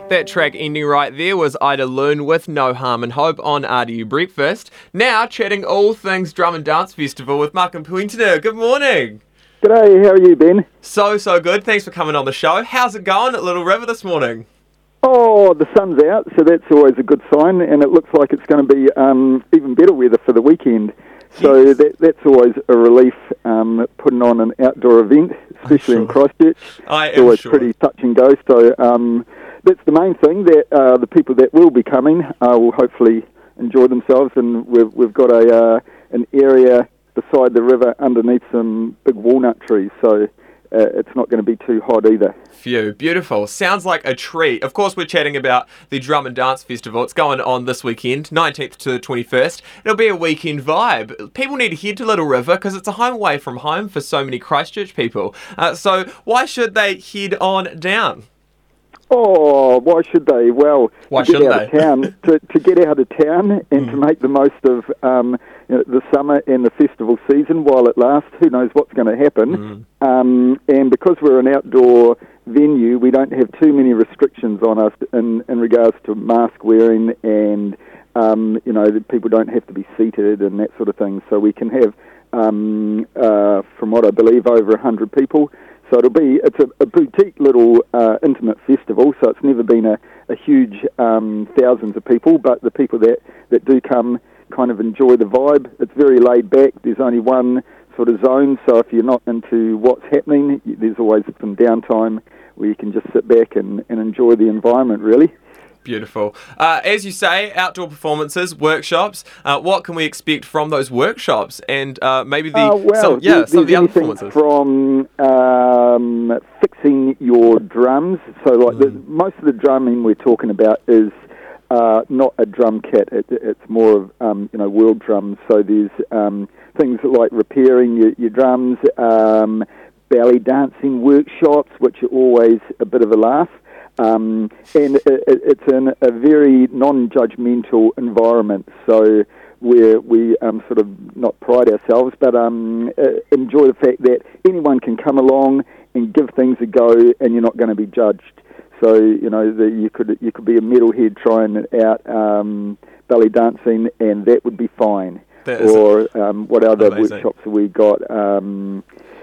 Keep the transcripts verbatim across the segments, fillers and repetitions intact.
That track ending right there was Ida Loon with No Harm and Hope on R D U Breakfast. Now chatting all things Drum and Dance Festival with Malcolm Puentner. Good morning. G'day, how are you, Ben? So, so good. Thanks for coming on the show. How's it going at Little River this morning? Oh, the sun's out, so that's always a good sign, and it looks like it's going to be um, even better weather for the weekend. So Yes. that, that's always a relief, um, putting on an outdoor event, especially sure. in Christchurch. I It's am always sure. pretty touch and go, so um, that's the main thing, that uh, the people that will be coming uh, will hopefully enjoy themselves, and we've, we've got a uh, an area beside the river underneath some big walnut trees, so uh, it's not going to be too hot either. Phew, beautiful. Sounds like a treat. Of course, we're chatting about the Drum and Dance Festival. It's going on this weekend, nineteenth to the twenty-first. It'll be a weekend vibe. People need to head to Little River because it's a home away from home for so many Christchurch people. Uh, so why should they head on down? Oh, why should they? Well, Why to get shouldn't out of they? town, to, to get out of town and Mm. to make the most of um, you know, the summer and the festival season while it lasts. Who knows what's going to happen? Mm. Um, and because we're an outdoor venue, we don't have too many restrictions on us in, in regards to mask wearing, and um, you know, that people don't have to be seated and that sort of thing. So we can have, um, uh, from what I believe, over a hundred people. So it'll be, it's a, a boutique little uh, intimate festival, so it's never been a, a huge um, thousands of people, but the people that, that do come kind of enjoy the vibe. It's very laid back. There's only one sort of zone, so if you're not into what's happening, there's always some downtime where you can just sit back and, and enjoy the environment, really. Beautiful. Uh, as you say, outdoor performances, workshops. Uh, what can we expect from those workshops? And uh, maybe the Uh, well, some, yeah, there- some of the there's other anything performances. from um, fixing your drums. So, like the, Mm. most of the drumming we're talking about is uh, not a drum kit. It, it's more of um, you know world drums. So there's um, things like repairing your, your drums, um, belly dancing workshops, which are always a bit of a laugh. Um, and it, it, it's in a very non-judgmental environment, so where we um, sort of not pride ourselves, but um, uh, enjoy the fact that anyone can come along and give things a go, and you're not going to be judged. So you know the, you could you could be a metalhead trying it out um, belly dancing, and that would be fine. That is Or um, what other amazing. workshops have we got? Um,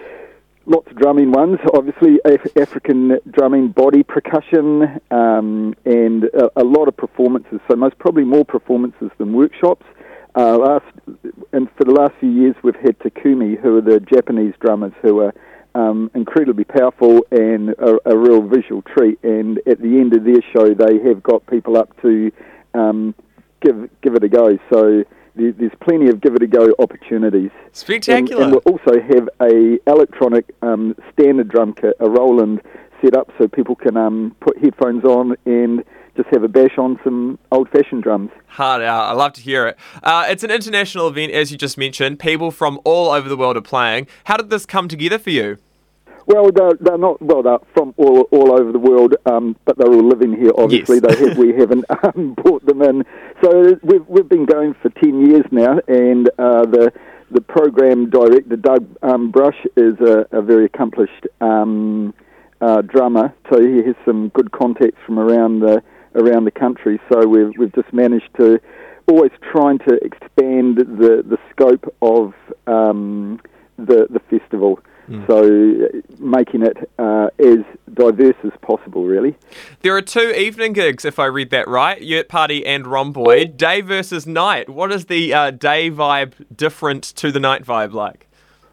Lots of drumming ones, obviously Af- African drumming, body percussion, um, and a, a lot of performances. So most probably more performances than workshops. Uh, last and for the last few years, we've had Takumi, who are the Japanese drummers, who are um, incredibly powerful and a, a real visual treat. And at the end of their show, they have got people up to um, give give it a go. So there- there's plenty of give it a go opportunities. Spectacular. And, and we'll also have a electronic um, standard drum kit, a Roland set up, so people can um, put headphones on and just have a bash on some old-fashioned drums. Hard out. I love to hear it. Uh, it's an international event, as you just mentioned. People from all over the world are playing. How did this come together for you? Well, they're, they're not. Well, they're from all all over the world, um, but they're all living here. Obviously, Yes. they have, we haven't um, brought them in. So we've we've been going for ten years now, and uh, the the program director Doug um, Brush is a, a very accomplished um, uh, drummer. So he has some good contacts from around the around the country. So we've we've just managed to always trying to expand the the scope of um, the the festival. Mm. So uh, making it uh, as diverse as possible, really. There are two evening gigs, if I read that right. Yurt Party and Rhomboid. Day versus night. What is the uh, day vibe different to the night vibe like?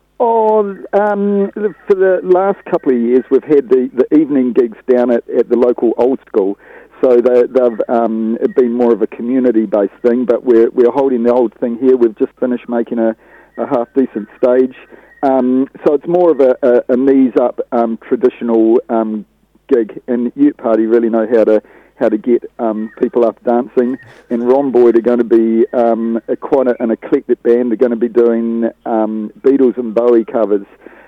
Oh, um, for the last couple of years, we've had the, the evening gigs down at, at the local old school. So they, they've um, been more of a community-based thing, but we're we're holding the old thing here. We've just finished making a, a half-decent stage. Um, so it's more of a, a, a knees-up um, traditional um, gig, and Ute Party really know how to how to get um, people up dancing. And Rhomboid are going to be um, a, quite a, an eclectic band. They're going to be doing um, Beatles and Bowie covers.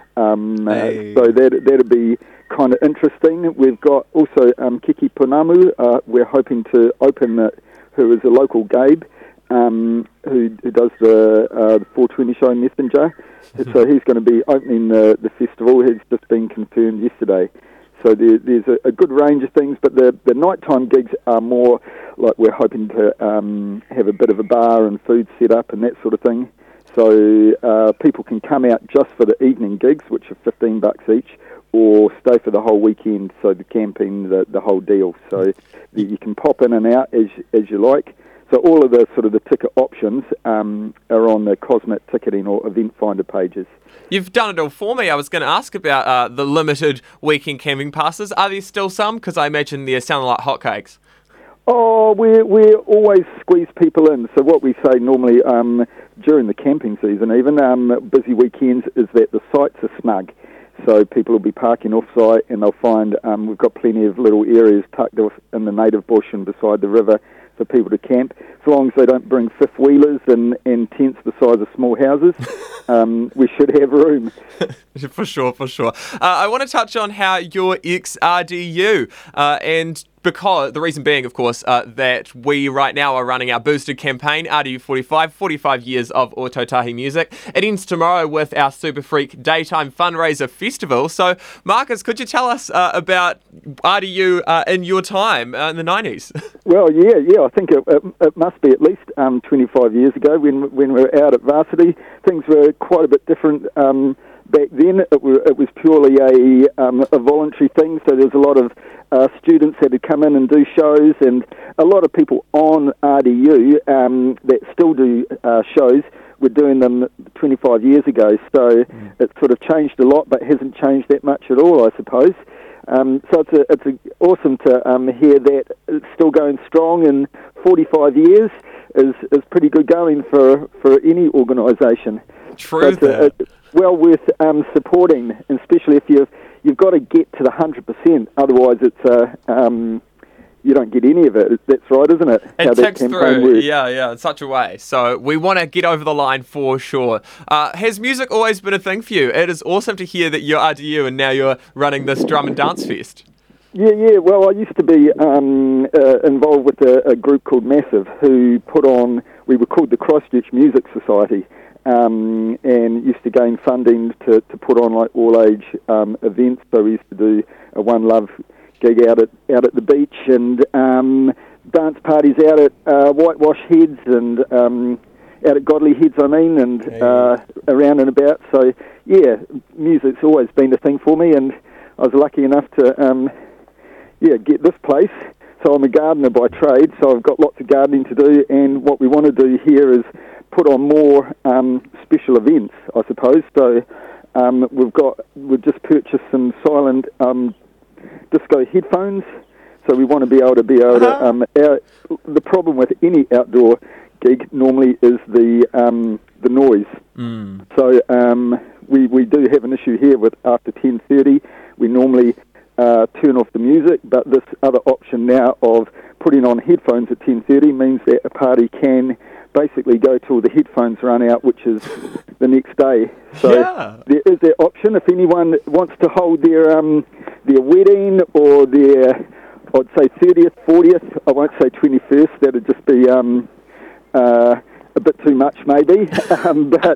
Um, Hey. uh, so that that'll be kind of interesting. We've got also um, Kiki Punamu. Uh, we're hoping to open it, who is a local Gabe. Um, who, who does the, uh, the four twenty show Messenger. So he's going to be opening the, the festival. He's just been confirmed yesterday. So there, there's a, a good range of things, but the, the nighttime gigs are more like we're hoping to um, have a bit of a bar and food set up and that sort of thing. So uh, people can come out just for the evening gigs, which are fifteen bucks each, or stay for the whole weekend, so the camping, the, the whole deal. So you can pop in and out as as you like. So all of the sort of the ticket options um, are on the Cosmic Ticketing or Event Finder pages. You've done it all for me. I was going to ask about uh, the limited weekend camping passes. Are there still some? Because I imagine they're sounding like hotcakes. Oh, we we always squeeze people in. So what we say normally um, during the camping season, even um, busy weekends, is that the sites are snug. So people will be parking off-site and they'll find um, we've got plenty of little areas tucked off in the native bush and beside the river for people to camp. As long as they don't bring fifth-wheelers and, and tents the size of small houses, um, we should have room. For sure, for sure. Uh, I want to touch on how you're ex-R D U uh, and because the reason being, of course, uh, that we right now are running our boosted campaign, R D U forty-five, forty-five years of Ōtautahi music. It ends tomorrow with our Super Freak Daytime Fundraiser Festival. So, Marcus, could you tell us uh, about R D U uh, in your time uh, in the nineties? Well, yeah, yeah. I think it, it, it must be at least um, twenty-five years ago when when we were out at varsity. Things were quite a bit different. Um, Back then, it was, it was purely a, um, a voluntary thing, so there was a lot of uh, students that had come in and do shows, and a lot of people on R D U um, that still do uh, shows were doing them twenty-five years ago, so mm. It's sort of changed a lot, but hasn't changed that much at all, I suppose. Um, so it's a, it's a, awesome to um, hear that it's still going strong, and forty-five years is, is pretty good going for, for any organisation. True so that. Well worth um, supporting, especially if you've you've got to get to the hundred percent. Otherwise, it's uh, um, you don't get any of it. That's right, isn't it? It ticks through, works. yeah, yeah, in such a way. So we want to get over the line for sure. Uh, has music always been a thing for you? It is awesome to hear that you're R D U and now you're running this drum and dance fest. Yeah, yeah. Well, I used to be um, uh, involved with a, a group called Massive, who put on. We were called the Christchurch Music Society. Um, and used to gain funding to, to put on like all-age um, events. So we used to do a One Love gig out at out at the beach, and um, dance parties out at uh, Whitewash Heads and um, out at Godley Heads, I mean, and uh, around and about. So yeah, music's always been a thing for me, and I was lucky enough to um, yeah get this place. So I'm a gardener by trade, so I've got lots of gardening to do, and what we want to do here is put on more um, special events, I suppose. So um, we've got we've just purchased some silent um, disco headphones. So we want to be able to be able to. Uh-huh. Um, our, the problem with any outdoor gig normally is the um, the noise. Mm. So um, we we do have an issue here with after ten thirty. We normally uh, turn off the music, but this other option now of putting on headphones at ten thirty means that a party can basically go till the headphones run out, which is the next day. So yeah. There is that option. If anyone wants to hold their um, their wedding or their, I'd say thirtieth, fortieth, I won't say twenty-first, that'd just be um, uh, a bit too much maybe. um, but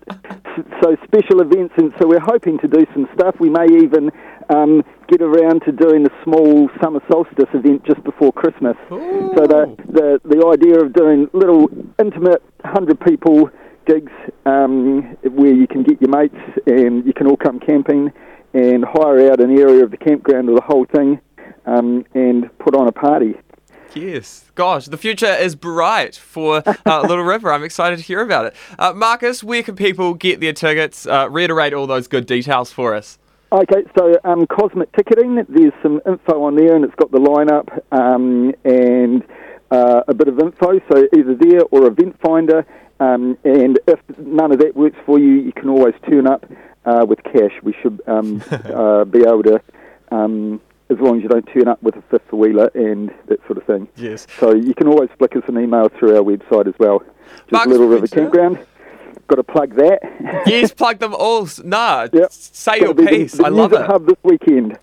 so special events, and so we're hoping to do some stuff. We may even um, get around to doing a small summer solstice event just before Christmas. Ooh. So the, the the idea of doing little intimate one hundred people gigs um, where you can get your mates and you can all come camping and hire out an area of the campground or the whole thing um, and put on a party. Yes. Gosh, the future is bright for uh, Little River. I'm excited to hear about it. Uh, Marcus, where can people get their tickets? Uh, reiterate all those good details for us. Okay, so um, Cosmic Ticketing, there's some info on there, and it's got the lineup um, and uh, a bit of info, so either there or Event Finder, um, and if none of that works for you, you can always turn up uh, with cash. We should um, uh, be able to, um, as long as you don't turn up with a fifth wheeler and that sort of thing. Yes. So you can always flick us an email through our website as well, just Marcus, Little River Campground. Got to plug that. Yes, plug them all. Nah, yep. Say Gotta your be piece. The, the I love Music it. Hub this weekend.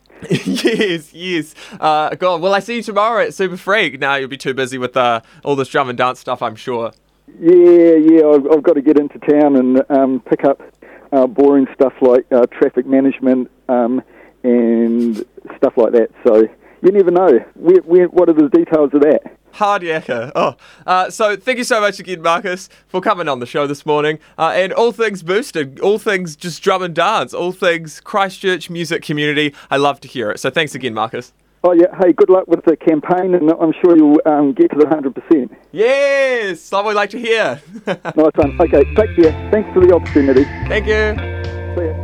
yes, yes. Uh, God, well, I see you tomorrow at Super Freak. Now you'll be too busy with uh, all this drum and dance stuff, I'm sure. Yeah, yeah. I've, I've got to get into town and um, pick up uh, boring stuff like uh, traffic management um, and stuff like that. So you never know. Where, where, what are the details of that? Hard yakka. Oh, uh, so thank you so much again, Marcus, for coming on the show this morning. Uh, and all things boosted, all things just drum and dance, all things Christchurch music community. I love to hear it. So thanks again, Marcus. Oh, yeah. Hey, good luck with the campaign, and I'm sure you'll um, get to the one hundred percent. Yes, that's what we like to hear. Nice one. Okay, take care. Thanks for the opportunity. Thank you. See ya.